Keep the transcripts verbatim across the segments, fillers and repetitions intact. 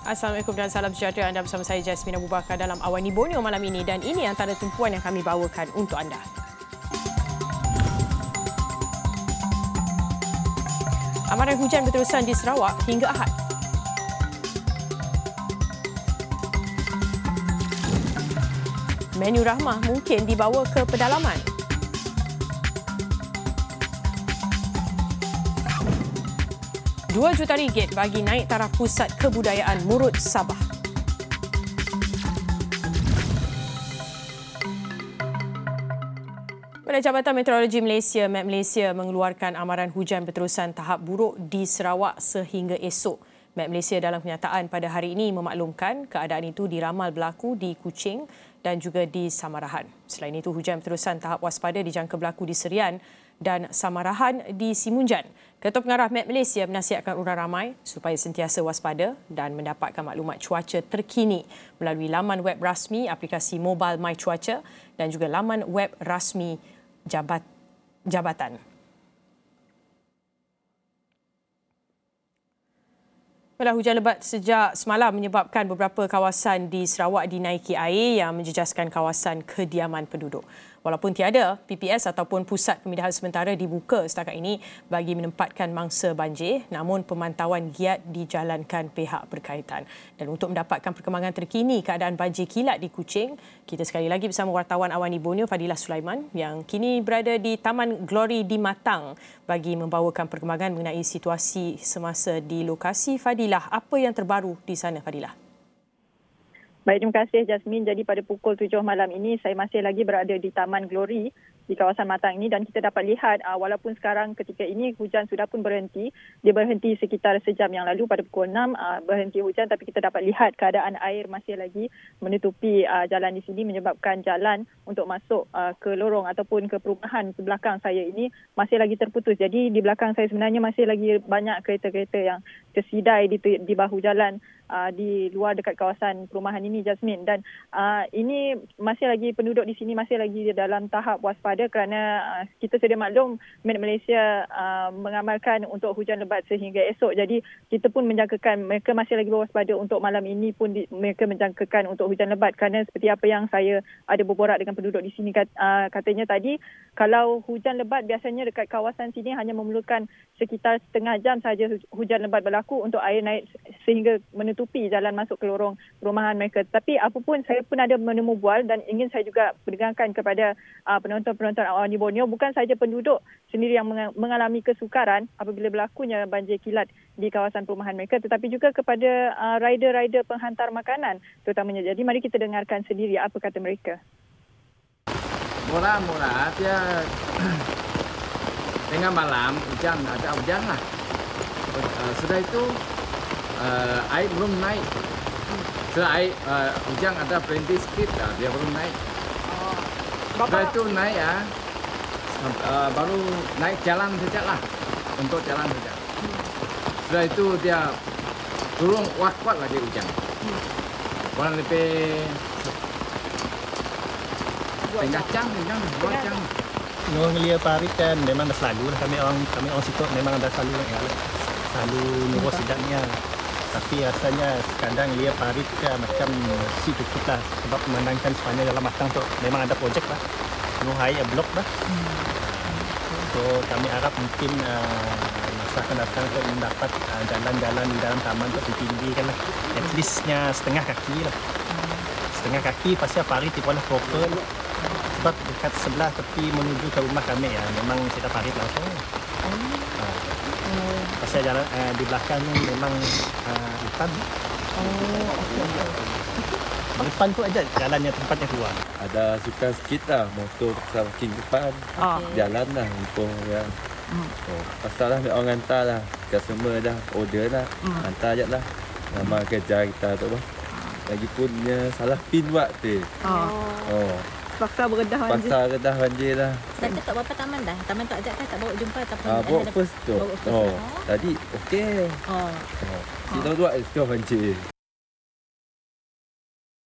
Assalamualaikum dan salam sejahtera. Anda bersama saya Jasmine Abu Bakar dalam Awani Borneo malam ini dan ini antara tumpuan yang kami bawakan untuk anda. Amaran hujan berterusan di Sarawak hingga Ahad. Menu rahmah mungkin dibawa ke pedalaman. dua juta ringgit bagi naik taraf pusat kebudayaan Murut Sabah. Badan Jabatan Meteorologi Malaysia, Met Malaysia mengeluarkan amaran hujan berterusan tahap buruk di Sarawak sehingga esok. Met Malaysia dalam kenyataan pada hari ini memaklumkan keadaan itu diramal berlaku di Kuching dan juga di Samarahan. Selain itu, hujan berterusan tahap waspada dijangka berlaku di Serian dan Samarahan di Simunjan. Ketua Pengarah Met Malaysia menasihatkan orang ramai supaya sentiasa waspada dan mendapatkan maklumat cuaca terkini melalui laman web rasmi aplikasi mobile My Cuaca dan juga laman web rasmi Jabat, Jabatan. Baiklah, hujan lebat sejak semalam menyebabkan beberapa kawasan di Sarawak dinaiki air yang menjejaskan kawasan kediaman penduduk. Walaupun tiada P P S ataupun pusat pemindahan sementara dibuka setakat ini bagi menempatkan mangsa banjir, namun pemantauan giat dijalankan pihak berkaitan. Dan untuk mendapatkan perkembangan terkini keadaan banjir kilat di Kuching, kita sekali lagi bersama wartawan Awani Borneo Fadilah Sulaiman yang kini berada di Taman Glory di Matang bagi membawakan perkembangan mengenai situasi semasa di lokasi. Fadilah, apa yang terbaru di sana, Fadilah? Baik, terima kasih Jasmine. Jadi pada pukul tujuh malam ini saya masih lagi berada di Taman Glory di kawasan Matang ini dan kita dapat lihat uh, walaupun sekarang ketika ini hujan sudah pun berhenti, dia berhenti sekitar sejam yang lalu pada pukul enam uh, berhenti hujan, tapi kita dapat lihat keadaan air masih lagi menutupi uh, jalan di sini menyebabkan jalan untuk masuk uh, ke lorong ataupun ke perumahan di belakang saya ini masih lagi terputus. Jadi di belakang saya sebenarnya masih lagi banyak kereta-kereta yang tersidai di, di bahu jalan uh, di luar dekat kawasan perumahan ini, Jasmine. Dan uh, ini masih lagi penduduk di sini masih lagi dalam tahap waspada kerana uh, kita sedia maklum Met Malaysia uh, mengamalkan untuk hujan lebat sehingga esok. Jadi kita pun menjangkakan mereka masih lagi berwaspada untuk malam ini pun di, mereka menjangkakan untuk hujan lebat kerana seperti apa yang saya ada berborak dengan penduduk di sini kat, uh, katanya tadi kalau hujan lebat biasanya dekat kawasan sini hanya memerlukan sekitar setengah jam sahaja hujan lebat berlaku untuk air naik sehingga menutupi jalan masuk ke lorong perumahan mereka. Tapi apapun saya pun ada menemu bual dan ingin saya juga peringatan kepada uh, penonton-penonton Awani Borneo, bukan sahaja penduduk sendiri yang mengalami kesukaran apabila berlakunya banjir kilat di kawasan perumahan mereka, tetapi juga kepada uh, rider-rider penghantar makanan terutamanya. Jadi mari kita dengarkan sendiri apa kata mereka. Murah-murah dia tengah malam hujan, ada hujan lah. Uh, sudah itu uh, air belum naik. Setelah air uh, hujan ada berhenti sedikit, uh, dia belum naik. Setelah itu naik ya, uh, baru naik jalan saja lah, untuk jalan saja. Setelah itu dia turun kuat-kuat lagi hujan. Kurang lebih setengah jam, jam, dua jam. Orang Lia Parit kan memang dah selalu lah, kami orang kami orang situ memang ada selalu ya, selalu nurut sidaknya. Tapi rasanya kadang Lia Parit kan macam si cukup lah sebab memandangkan sepanjang dalam Matang tu memang ada projek lah, Nuhai blok lah. So kami harap mungkin uh, masa akan datang untuk mendapat uh, jalan-jalan di dalam taman tu ditinggikan lah, at leastnya setengah kaki lah, setengah kaki pasti Parit di boleh proper sebab dekat sebelah tepi menuju ke rumah kami ya memang kita Parit langsung. Pasal jalan uh, di belakang ni memang uh, hutan. Oh, okey. Depan tu aja jalannya tempatnya keluar. Ada suka sikit lah motor parking depan. Okay. Jalan lah untuk ya. Hmm. Oh, pasal lah orang hantar lah. Customer dah order lah. Hmm. Hantar je lah. Nama kerja kita tu lah. Lagipun dia salah pin buat tu. Oh. oh. Paksa beredah banjir. Paksa beredah banjir lah. Dah tak berapa taman dah? Taman tu ajak kan tak bawa jumpa ataupun ah, bawa first tu. Oh. Tadi okey. Oh. oh. Kita dua extra banjir.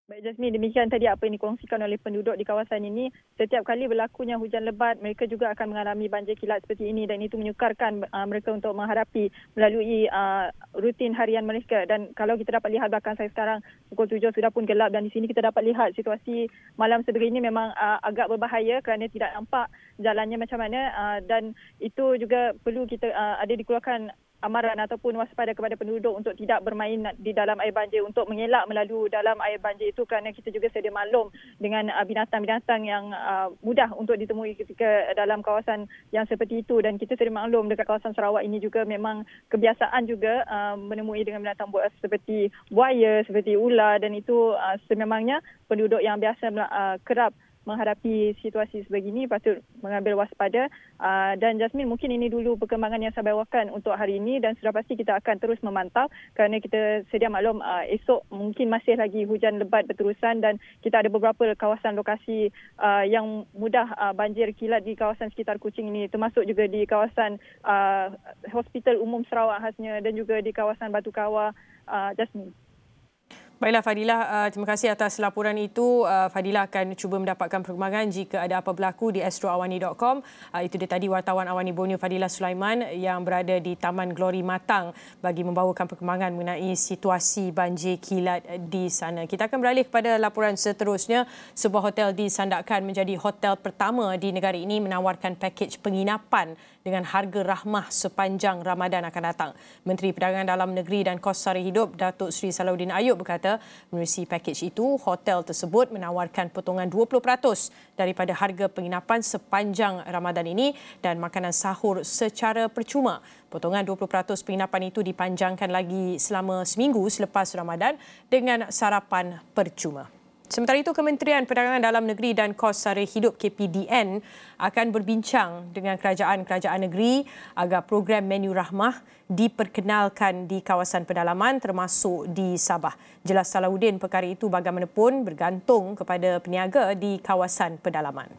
Baik Jasmine, demikian tadi apa yang dikongsikan oleh penduduk di kawasan ini. Setiap kali berlakunya hujan lebat, mereka juga akan mengalami banjir kilat seperti ini dan itu menyukarkan uh, mereka untuk menghadapi melalui uh, rutin harian mereka. Dan kalau kita dapat lihat belakang saya sekarang, pukul tujuh sudah pun gelap dan di sini kita dapat lihat situasi malam sebegini memang uh, agak berbahaya kerana tidak nampak jalannya macam mana uh, dan itu juga perlu kita uh, ada dikeluarkan amaran ataupun waspada kepada penduduk untuk tidak bermain di dalam air banjir, untuk mengelak melalui dalam air banjir itu kerana kita juga sedia maklum dengan uh, binatang-binatang yang uh, mudah untuk ditemui ketika dalam kawasan yang seperti itu dan kita sedia maklum dekat kawasan Sarawak ini juga memang kebiasaan juga uh, menemui dengan binatang buas seperti buaya, seperti ular dan itu uh, sememangnya penduduk yang biasa uh, kerap menghadapi situasi sebegini patut mengambil waspada uh, dan Jasmine, mungkin ini dulu perkembangan yang saya bawakan untuk hari ini dan sudah pasti kita akan terus memantau kerana kita sedia maklum uh, esok mungkin masih lagi hujan lebat berterusan dan kita ada beberapa kawasan lokasi uh, yang mudah uh, banjir kilat di kawasan sekitar Kuching ini, termasuk juga di kawasan uh, Hospital Umum Sarawak khasnya dan juga di kawasan Batu Kawah. uh, Jasmine. Baiklah Fadilah, uh, terima kasih atas laporan itu. Uh, Fadilah akan cuba mendapatkan perkembangan jika ada apa berlaku di astro awani dot com. Uh, itu dia tadi wartawan Awani Borneo Fadilah Sulaiman yang berada di Taman Glory Matang bagi membawakan perkembangan mengenai situasi banjir kilat di sana. Kita akan beralih kepada laporan seterusnya. Sebuah hotel disandakkan menjadi hotel pertama di negara ini menawarkan pakej penginapan dengan harga rahmah sepanjang Ramadan akan datang. Menteri Perdagangan Dalam Negeri dan Kos Sara Hidup Datuk Seri Salahuddin Ayub berkata menerusi pakej itu, hotel tersebut menawarkan potongan dua puluh peratus daripada harga penginapan sepanjang Ramadan ini dan makanan sahur secara percuma. Potongan dua puluh peratus penginapan itu dipanjangkan lagi selama seminggu selepas Ramadan dengan sarapan percuma. Sementara itu, Kementerian Perdagangan Dalam Negeri dan Kos Sara Hidup K P D N akan berbincang dengan kerajaan-kerajaan negeri agar program menu rahmah diperkenalkan di kawasan pedalaman termasuk di Sabah. Jelas Salahuddin, perkara itu bagaimanapun bergantung kepada peniaga di kawasan pedalaman.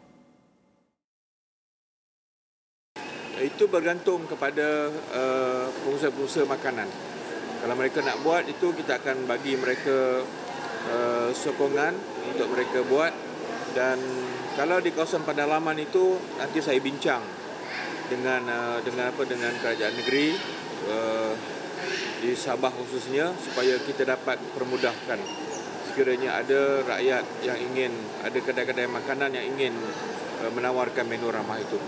Itu bergantung kepada uh, pengusaha-pengusaha makanan. Kalau mereka nak buat itu, kita akan bagi mereka Uh, sokongan untuk mereka buat dan kalau di kawasan pedalaman itu nanti saya bincang dengan uh, dengan apa dengan kerajaan negeri uh, di Sabah khususnya supaya kita dapat permudahkan sekiranya ada rakyat yang ingin, ada kedai-kedai makanan yang ingin uh, menawarkan menu ramah itu.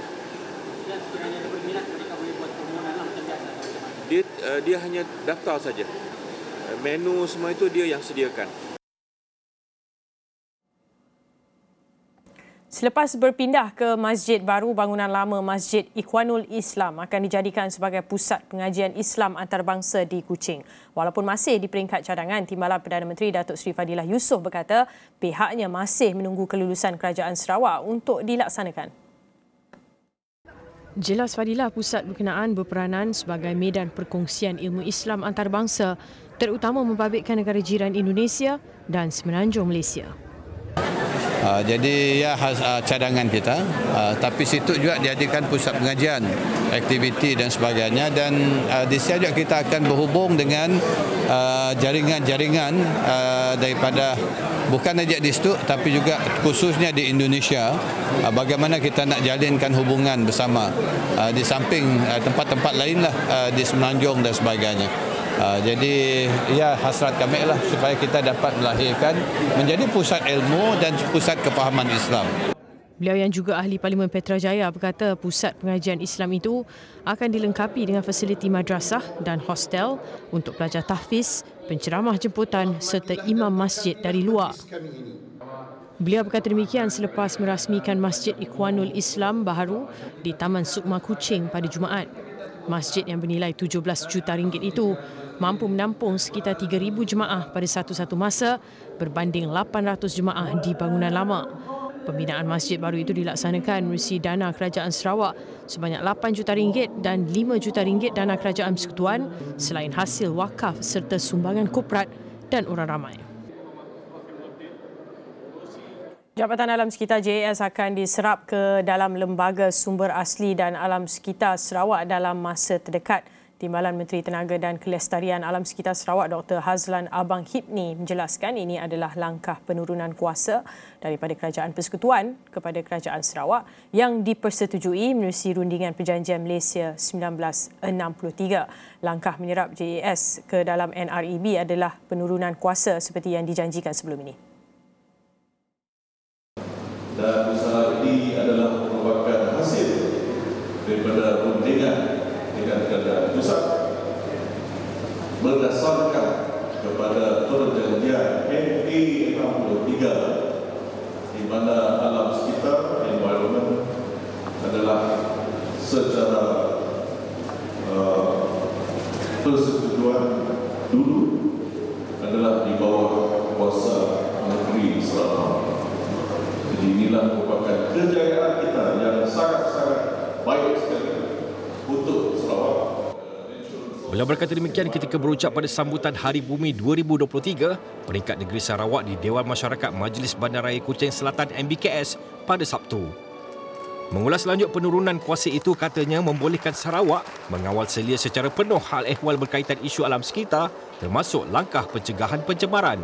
Dia uh, dia hanya daftar saja. Menu semua itu dia yang sediakan. Selepas berpindah ke masjid baru, bangunan lama Masjid Ikhwanul Islam akan dijadikan sebagai pusat pengajian Islam antarabangsa di Kuching. Walaupun masih di peringkat cadangan, Timbalan Perdana Menteri Datuk Seri Fadilah Yusof berkata pihaknya masih menunggu kelulusan Kerajaan Sarawak untuk dilaksanakan. Jelas Fadilah, pusat berkenaan berperanan sebagai medan perkongsian ilmu Islam antarabangsa terutama membabitkan negara jiran Indonesia dan Semenanjung Malaysia. Uh, jadi ya khas uh, cadangan kita, uh, tapi situ juga dijadikan pusat pengajian, aktiviti dan sebagainya dan uh, di sini juga kita akan berhubung dengan uh, jaringan-jaringan uh, daripada bukan saja di situ tapi juga khususnya di Indonesia, uh, bagaimana kita nak jalinkan hubungan bersama uh, di samping uh, tempat-tempat lain lah uh, di Semenanjung dan sebagainya. Uh, jadi ya hasrat kami lah supaya kita dapat melahirkan menjadi pusat ilmu dan pusat kefahaman Islam. Beliau yang juga ahli Parlimen Petrajaya berkata pusat pengajian Islam itu akan dilengkapi dengan fasiliti madrasah dan hostel untuk pelajar tahfiz, penceramah jemputan serta imam masjid dari luar. Beliau berkata demikian selepas merasmikan Masjid Ikhwanul Islam baharu di Taman Sukma Kuching pada Jumaat. Masjid yang bernilai tujuh belas juta ringgit itu mampu menampung sekitar tiga ribu jemaah pada satu-satu masa berbanding lapan ratus jemaah di bangunan lama. Pembinaan masjid baru itu dilaksanakan menerusi dana Kerajaan Sarawak sebanyak lapan juta ringgit dan lima juta ringgit dana Kerajaan Persekutuan selain hasil wakaf serta sumbangan korporat dan orang ramai. Jabatan Alam Sekitar J A S akan diserap ke dalam Lembaga Sumber Asli dan Alam Sekitar Sarawak dalam masa terdekat. Timbalan Menteri Tenaga dan Kelestarian Alam Sekitar Sarawak Doktor Hazlan Abang Hipni menjelaskan ini adalah langkah penurunan kuasa daripada Kerajaan Persekutuan kepada Kerajaan Sarawak yang dipersetujui menerusi rundingan Perjanjian Malaysia seribu sembilan ratus enam puluh tiga. Langkah menyerap J A S ke dalam N R E B adalah penurunan kuasa seperti yang dijanjikan sebelum ini. Dan usaha ini adalah merupakan hasil daripada rundingan dengan kerajaan pusat berdasarkan kepada perjanjian N A enam puluh tiga di mana alam sekitar environment adalah secara uh, persetujuan dulu adalah di bawah kuasa negeri Sarawak. Jadi inilah merupakan kejayaan kita yang sangat-sangat baik sekali untuk Sarawak. Beliau berkata demikian ketika berucap pada sambutan Hari Bumi dua ribu dua puluh tiga peringkat negeri Sarawak di Dewan Masyarakat Majlis Bandaraya Kuching Selatan M B K S pada Sabtu. Mengulas lanjut penurunan kuasa itu katanya membolehkan Sarawak mengawal selia secara penuh hal ehwal berkaitan isu alam sekitar termasuk langkah pencegahan pencemaran.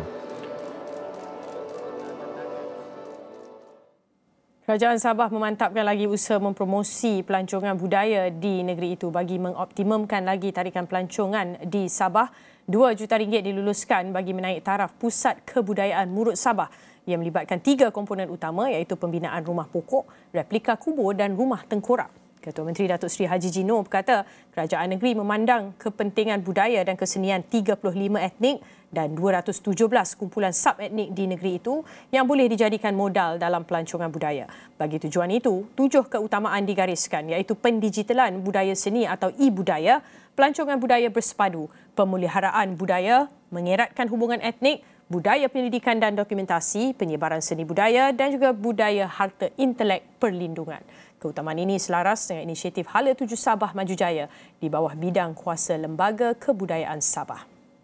Kerajaan Sabah memantapkan lagi usaha mempromosi pelancongan budaya di negeri itu bagi mengoptimumkan lagi tarikan pelancongan di Sabah. dua juta ringgit diluluskan bagi menaik taraf Pusat Kebudayaan Murut Sabah yang melibatkan tiga komponen utama iaitu pembinaan rumah pokok, replika kubur dan rumah tengkorak. Ketua Menteri Datuk Seri Haji Jino berkata kerajaan negeri memandang kepentingan budaya dan kesenian tiga puluh lima etnik dan dua ratus tujuh belas kumpulan sub-etnik di negeri itu yang boleh dijadikan modal dalam pelancongan budaya. Bagi tujuan itu, tujuh keutamaan digariskan iaitu pendigitalan budaya seni atau e-budaya, pelancongan budaya bersepadu, pemeliharaan budaya, mengeratkan hubungan etnik, budaya pendidikan dan dokumentasi, penyebaran seni budaya dan juga budaya harta intelek perlindungan. Keutamaan ini selaras dengan inisiatif Hala tujuh Sabah Maju Jaya di bawah bidang kuasa Lembaga Kebudayaan Sabah.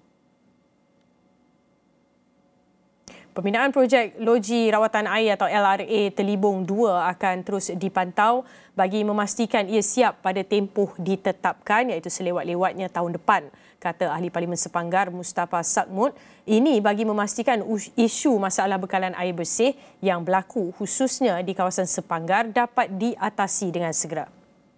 Pembinaan projek Loji Rawatan Air atau L R A Telibung dua akan terus dipantau bagi memastikan ia siap pada tempoh ditetapkan iaitu selewat-lewatnya tahun depan, kata Ahli Parlimen Sepanggar Mustafa Sakmud. Ini bagi memastikan isu masalah bekalan air bersih yang berlaku khususnya di kawasan Sepanggar dapat diatasi dengan segera.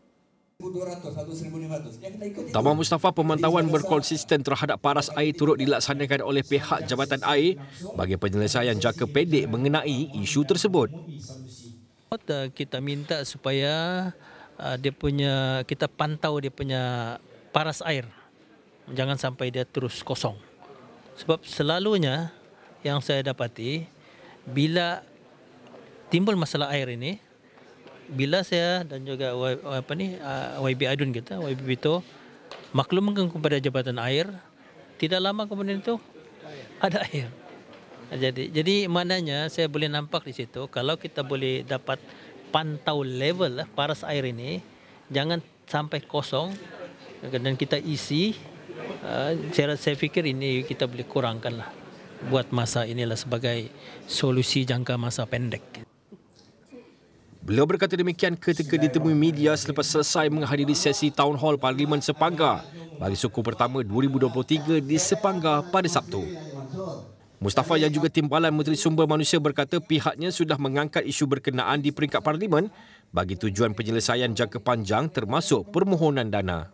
Tambah Mustafa, pemantauan berkonsisten terhadap paras air turut dilaksanakan oleh pihak Jabatan Air bagi penyelesaian jangka pendek mengenai isu tersebut. Kita minta supaya dia punya kita pantau dia punya paras air. Jangan sampai dia terus kosong. Sebab selalunya yang saya dapati bila timbul masalah air ini, bila saya dan juga apa ni Y B Adun kita, Y B Bito maklumkan kepada Jabatan Air, tidak lama kemudian itu ada air. Jadi jadi maknanya saya boleh nampak di situ kalau kita boleh dapat pantau level paras air ini, jangan sampai kosong dan kita isi. Uh, saya, saya fikir ini kita boleh kurangkanlah buat masa inilah sebagai solusi jangka masa pendek. Beliau berkata demikian ketika ditemui media selepas selesai menghadiri sesi Town Hall Parlimen Sepanggar bagi suku pertama dua ribu dua puluh tiga di Sepanggar pada Sabtu. Mustafa yang juga Timbalan Menteri Sumber Manusia berkata pihaknya sudah mengangkat isu berkenaan di peringkat Parlimen bagi tujuan penyelesaian jangka panjang termasuk permohonan dana.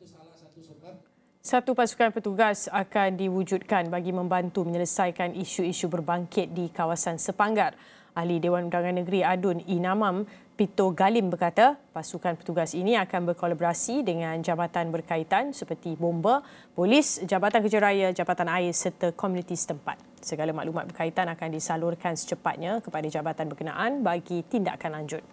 Satu pasukan petugas akan diwujudkan bagi membantu menyelesaikan isu-isu berbangkit di kawasan Sepanggar. Ahli Dewan Undangan Negeri Adun Inamam Pito Galim berkata pasukan petugas ini akan berkolaborasi dengan jabatan berkaitan seperti bomba, polis, Jabatan Kerja Raya, Jabatan Air serta komuniti setempat. Segala maklumat berkaitan akan disalurkan secepatnya kepada jabatan berkenaan bagi tindakan lanjut.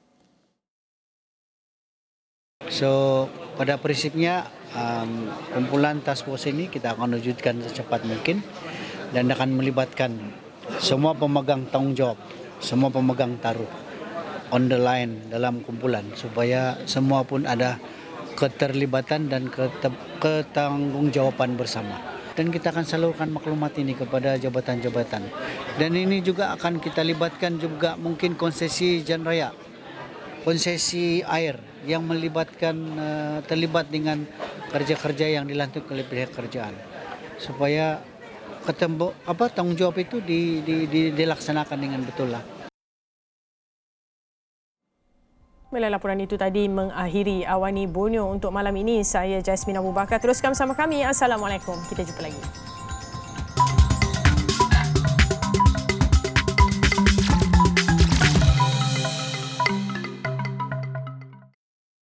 So pada prinsipnya um, kumpulan task force ini kita akan wujudkan secepat mungkin dan akan melibatkan semua pemegang tanggungjawab, semua pemegang taruh on the line dalam kumpulan supaya semua pun ada keterlibatan dan ketanggungjawab bersama. Dan kita akan salurkan maklumat ini kepada jabatan-jabatan. Dan ini juga akan kita libatkan juga mungkin konsesi jalan raya konsesi air yang melibatkan uh, terlibat dengan kerja-kerja yang dilantik oleh pihak kerajaan supaya ketemu apa tanggungjawab itu di, di, di, dilaksanakan dengan betul lah. Bila laporan itu tadi mengakhiri Awani Borneo untuk malam ini, saya Jasmine Abu Bakar. Teruskan bersama kami. Assalamualaikum. Kita jumpa lagi.